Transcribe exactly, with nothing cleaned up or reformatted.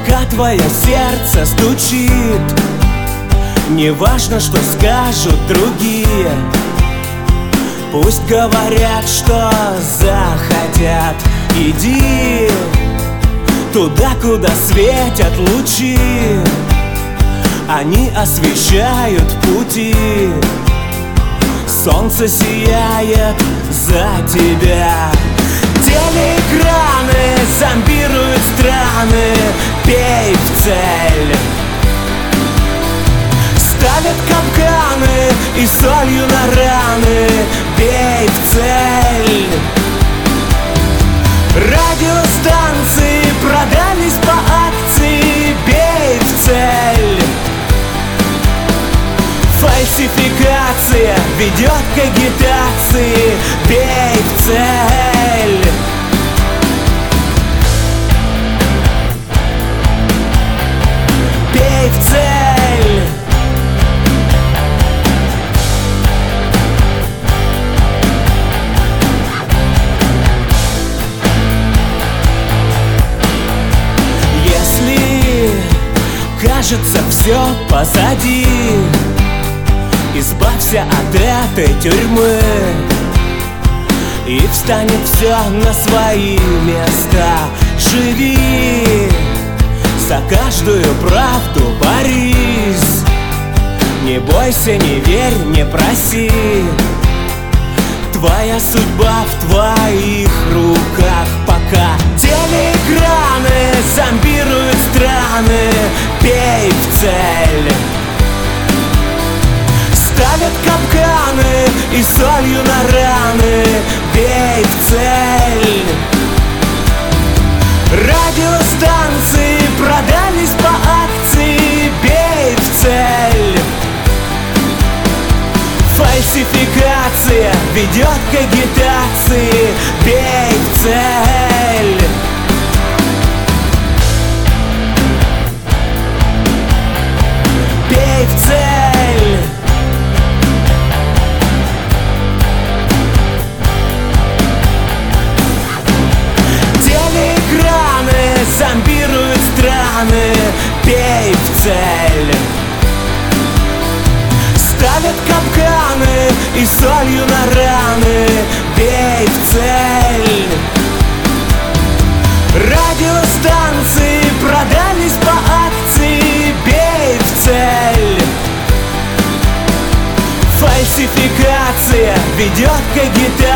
пока твое сердце стучит. Не важно, что скажут другие, пусть говорят, что захотят. Иди туда, куда светят лучи, они освещают пути. Солнце сияет за тебя. Телеэкраны зомбируют страны, пей в цель. Ставят капканы и солью на раны, бей в цель. Радиостанции продались по акции, бей в цель. Фальсификация ведет к агитации, бей в цель. Бей в цель. Если кажется все позади, избавься от этой тюрьмы, и встанет все на свои места. Живи, за каждую правду борись. Не бойся, не верь, не проси. Твоя судьба в твоих руках пока. Телеэкраны зомбируют страны, бей в цель. Ставят капканы и солью на раны, бей в цель. Радиостанции продались по акции, бей в цель. Фальсификация ведет к агитации, бей в цель. Бей в цель. Зомбируют страны, бей в цель. Ставят капканы и солью на раны, бей в цель. Радиостанции продались по акции, бей в цель. Фальсификация ведет к агитации.